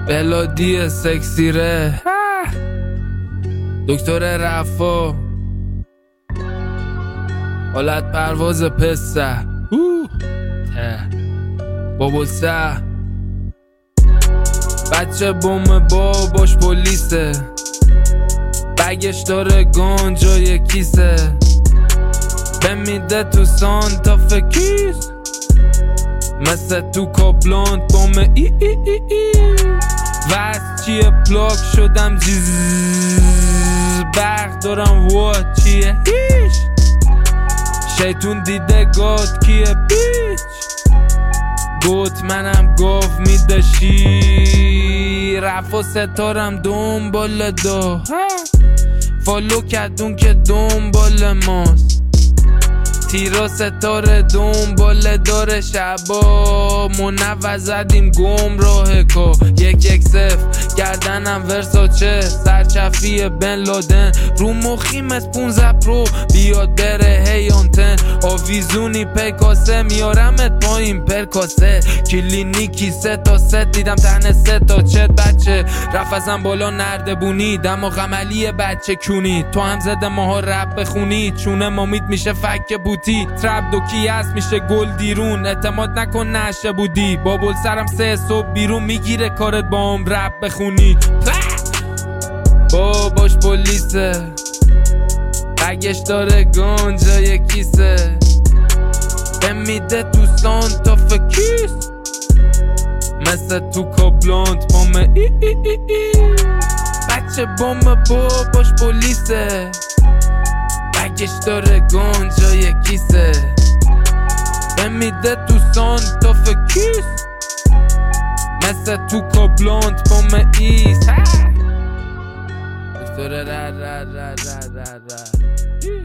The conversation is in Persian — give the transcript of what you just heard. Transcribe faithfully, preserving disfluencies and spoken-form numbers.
بلادی سکسیره دکتر رفا حالت پرواز پسته بابلسه بچه بوم باباش پلیسه بگش داره گنجای کیسه بمیده تو سانتا فکیس مثل تو کابلانت بوم ای ای ای ای وست چیه پلاک شدم جیز برق دارم وات چیه هیش شیطون دیده گاد کیه بیچ گوت منم گاف میده شیر رفا ستارم دنبال دو فالو کدون که دنبال ماست تیرا ستاره دنبال داره شبا منو زدیم گمراه کا یک یک صف گردنم ورساچه سرچفی بن لادن رو مخیم از پونزه پرو بیاد بره هیانتن آویزونی پکاسه میارمت پایین پرکاسه کلینیکی سه تا ست دیدم تنه سه تا چت بچه رفزم بالا نردبونی دماغ عملی بچه کونی تو هم زده ماها رب بخونی چونه مامید میشه فک بوتی ترپ دوکی هست میشه گل دیرون اعتماد نکن نشه بودی بابل سرم سه صبح بیرون میگیره کارت با هم رب بخونی باباش پلیسه بگش داره گنجای کیسه بمیده تو سانتا فکیس مثل تو کابلانت بوم ای ای ای ای بچه بوم باباش پلیسه بگش داره گنجای کیسه بمیده تو سانتا فکیس مثل تو کابلانت بوم ایس دکتر را را را را را را